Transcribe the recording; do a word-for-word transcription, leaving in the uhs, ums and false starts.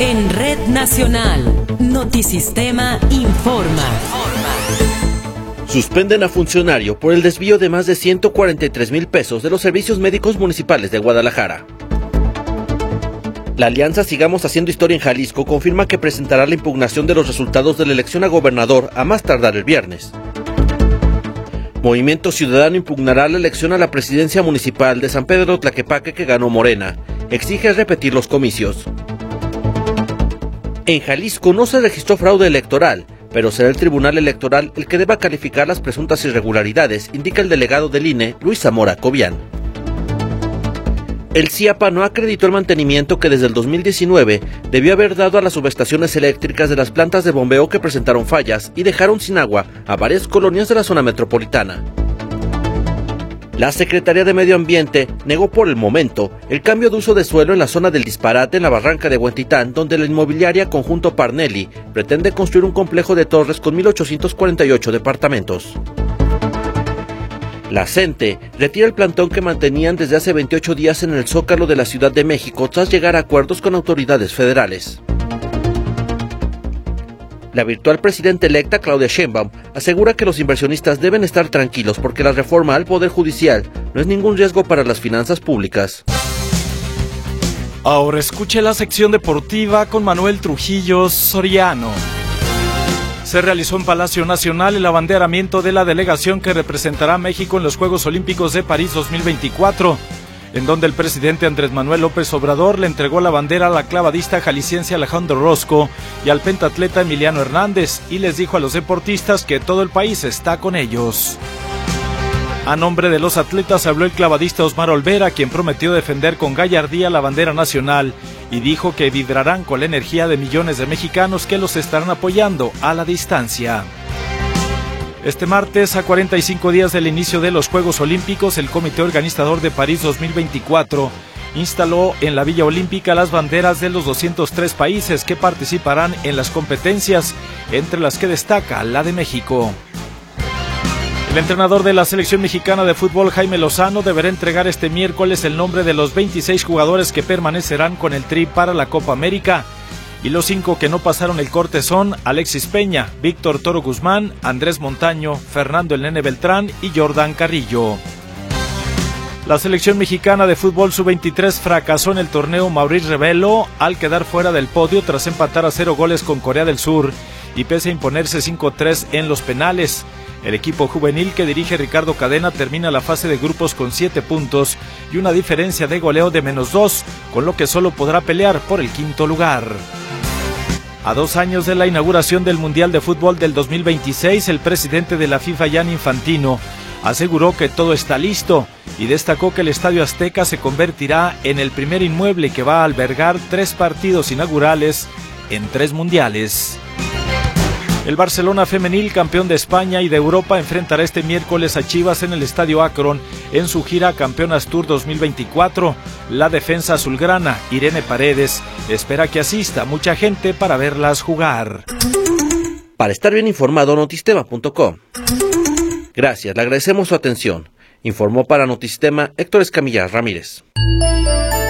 En Red Nacional, Notisistema informa. Suspenden a funcionario por el desvío de más de ciento cuarenta y tres mil pesos de los servicios médicos municipales de Guadalajara. La alianza Sigamos Haciendo Historia en Jalisco confirma que presentará la impugnación de los resultados de la elección a gobernador a más tardar el viernes. Movimiento Ciudadano impugnará la elección a la presidencia municipal de San Pedro Tlaquepaque que ganó Morena. Exige repetir los comicios. En Jalisco no se registró fraude electoral, pero será el Tribunal Electoral el que deba calificar las presuntas irregularidades, indica el delegado del I N E, Luis Zamora Cobian. El CIAPA no acreditó el mantenimiento que desde el dos mil diecinueve debió haber dado a las subestaciones eléctricas de las plantas de bombeo que presentaron fallas y dejaron sin agua a varias colonias de la zona metropolitana. La Secretaría de Medio Ambiente negó por el momento el cambio de uso de suelo en la zona del Disparate en la barranca de Huentitán, donde la inmobiliaria Conjunto Parnelli pretende construir un complejo de torres con mil ochocientos cuarenta y ocho departamentos. La CENTE retira el plantón que mantenían desde hace veintiocho días en el Zócalo de la Ciudad de México tras llegar a acuerdos con autoridades federales. La virtual presidenta electa Claudia Sheinbaum asegura que los inversionistas deben estar tranquilos porque la reforma al Poder Judicial no es ningún riesgo para las finanzas públicas. Ahora escuche la sección deportiva con Manuel Trujillo Soriano. Se realizó en Palacio Nacional el abanderamiento de la delegación que representará a México en los Juegos Olímpicos de París dos mil veinticuatro, en donde el presidente Andrés Manuel López Obrador le entregó la bandera a la clavadista jalisciense Alejandro Orozco y al pentatleta Emiliano Hernández, y les dijo a los deportistas que todo el país está con ellos. A nombre de los atletas habló el clavadista Osmar Olvera, quien prometió defender con gallardía la bandera nacional y dijo que vibrarán con la energía de millones de mexicanos que los estarán apoyando a la distancia. Este martes, a cuarenta y cinco días del inicio de los Juegos Olímpicos, el Comité Organizador de París dos mil veinticuatro instaló en la Villa Olímpica las banderas de los doscientos tres países que participarán en las competencias, entre las que destaca la de México. El entrenador de la selección mexicana de fútbol, Jaime Lozano, deberá entregar este miércoles el nombre de los veintiséis jugadores que permanecerán con el Tri para la Copa América. Y los cinco que no pasaron el corte son Alexis Peña, Víctor Toro Guzmán, Andrés Montaño, Fernando El Nene Beltrán y Jordan Carrillo. La selección mexicana de fútbol sub veintitrés fracasó en el torneo Maurice Revelo al quedar fuera del podio tras empatar a cero goles con Corea del Sur y pese a imponerse cinco tres en los penales. El equipo juvenil que dirige Ricardo Cadena termina la fase de grupos con siete puntos y una diferencia de goleo de menos dos, con lo que solo podrá pelear por el quinto lugar. A dos años de la inauguración del Mundial de Fútbol del dos mil veintiséis, el presidente de la FIFA, Gianni Infantino, aseguró que todo está listo y destacó que el Estadio Azteca se convertirá en el primer inmueble que va a albergar tres partidos inaugurales en tres mundiales. El Barcelona femenil, campeón de España y de Europa, enfrentará este miércoles a Chivas en el Estadio Akron en su gira Campeonas Tour dos mil veinticuatro. La defensa azulgrana, Irene Paredes, espera que asista mucha gente para verlas jugar. Para estar bien informado, Notisistema punto com. Gracias, le agradecemos su atención. Informó para Notisistema Héctor Escamilla Ramírez.